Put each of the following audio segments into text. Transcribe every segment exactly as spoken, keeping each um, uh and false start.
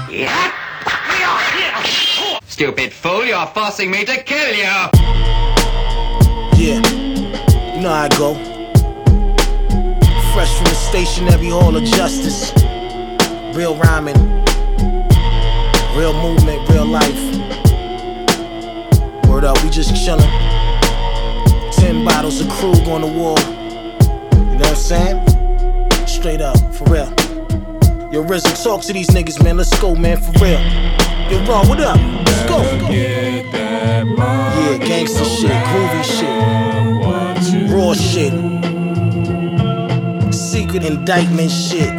Yeah. Stupid fool, you're forcing me to kill you. Yeah, you know how I go. Fresh from the stationary hall of justice. Real rhyming, real movement, real life. Word up, we just chillin'. Ten bottles of Krug on the wall. You know what I'm saying? Straight up, for real. Yo, Rizzo, talk to these niggas, man. Let's go, man, for real. Yo, Ron, what up? Let's go. Yeah, gangsta shit, groovy shit, raw shit, secret indictment shit.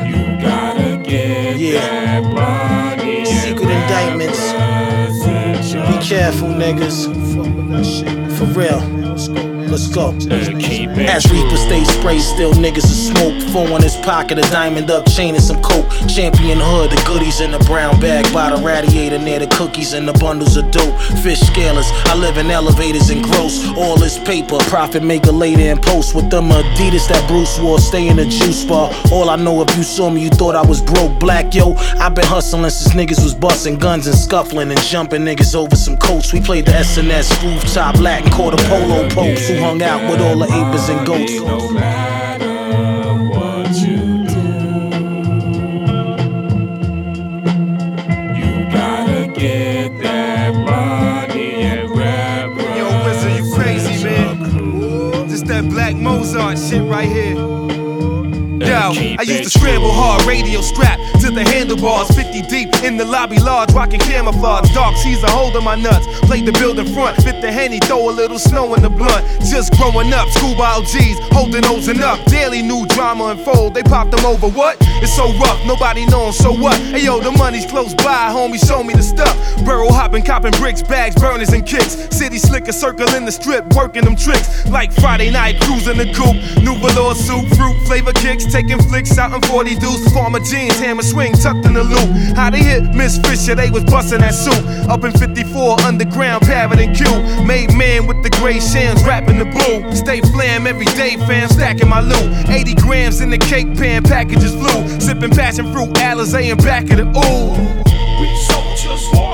Yeah, secret indictments. Be careful, niggas. For real. Let's go. As Reaper stays sprayed, still niggas are smoke. Four in his pocket, a diamond up chain and some coke. Champion hood, the goodies in the brown bag. By the radiator near the cookies and the bundles of dope. Fish scalers, I live in elevators and gross. All this paper, profit maker later in post. With them Adidas that Bruce wore, stay in the juice bar. All I know, if you saw me, you thought I was broke. Black, yo, I been hustling since niggas was busting guns and scuffling and jumping niggas over some coats. We played the S N S rooftop Latin quarter polo popes who hung out with all the apes and goats. No matter what you do, you gotta get that money and rap. Yo, Wizard, you crazy, man. This that Black Mozart shit right here. Yo, I used to scramble hard, radio strap to the handlebars, fifty deep in the lobby large, rocking camouflage. Dark seas a hold on my nuts, played the building front, fit the Henny, throw a little snow in the blunt. Just growing up, scuba O Gs, holding O's and up. Daily new drama unfold, they popped them over. What? It's so rough, nobody knows, so what? Hey yo, the money's close by, homie, show me the stuff. Burrow hopping, copping bricks, bags, burners and kicks. City slicker, circle in the strip, working them tricks. Like Friday night, cruising the coupe. New velour suit, fruit, flavor kicks, taking flicks out in forty deuce. Farmer jeans, hammer swing, tucked in the loop. How they hit Miss Fisher, they was bustin' that suit. Up in fifty-four, underground, Parrot and Q. Made man with the gray shams, rapping the boo. Stay flam every day, fam, stacking my loot. eighty grams in the cake pan, packages flew. Sipping passion fruit, Alizé and back of the ooh. We soldiers walk